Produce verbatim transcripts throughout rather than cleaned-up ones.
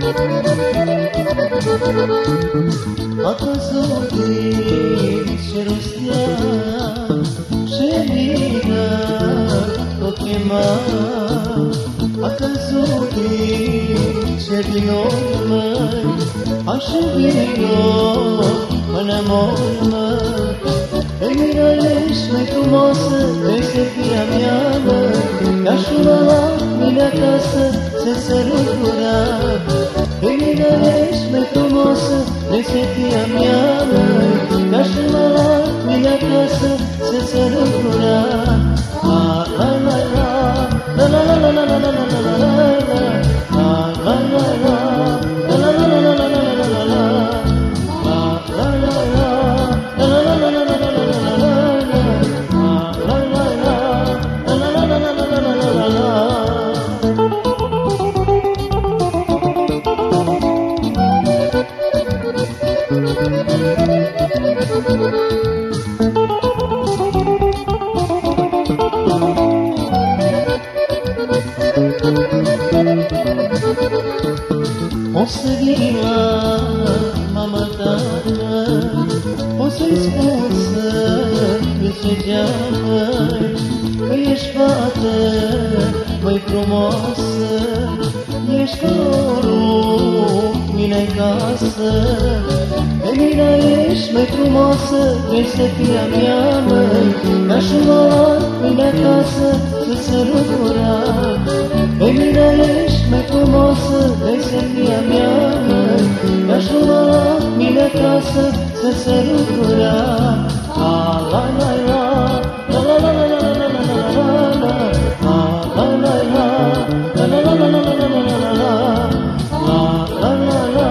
A căzut din cerul stea și mine o chema. A căzut din cerul măi, așa vino până mor măi. Emina, ești mai frumoasă, vrei să fii a mea, măi. Ca-aș lua la mine acasă, să sărut gura. Emina, ești mai frumoasă, vrei să fii a mea, măi. Ca-aș lua la mine acasă, să sărut gura. La la la la, la la la la la la la la la la la, la la la la, la la la la la la la la la la. O să vin la mama ta, o să-i spun să-mi se geamă, că ești fată mai frumoasă, ești corul mine-n casă. Emina, ești mai frumoasă, vrei să fii a mea, măi. Ca-aș lua la mine acasă, să sărut gura. Emina, ești mai frumoasă, vrei să fii a mea, măi. Ca-aș lua la mine acasă, să sărut gura. La la la la, la la la la la la la la la, la la la la, la la la la la la la la la la, la la la la.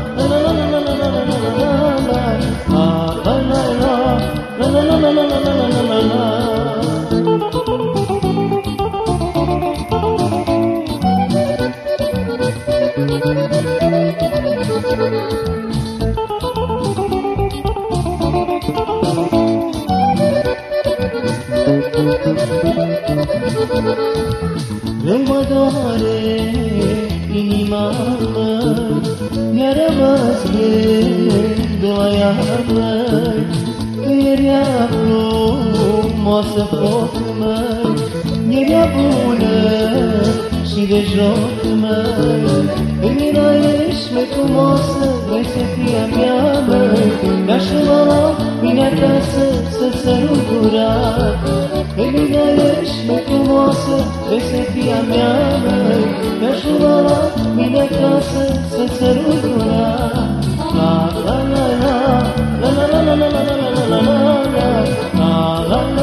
Greu mă doare inima, măi, mi-a rămas gândul la ea, măi, că era frumoasă foc, măi, era bună și de joc, măi. Emina, ești mai frumoasă, vrei să fii a mea, măi. Mi-aș lua la mine acasă, să sărut gura. Emina, ești mai frumoasă, vrei să fii a mea, măi. Mi-aș lua la mine acasă, să sărut gura. La la la la, la la la la la la la la la la, la la la.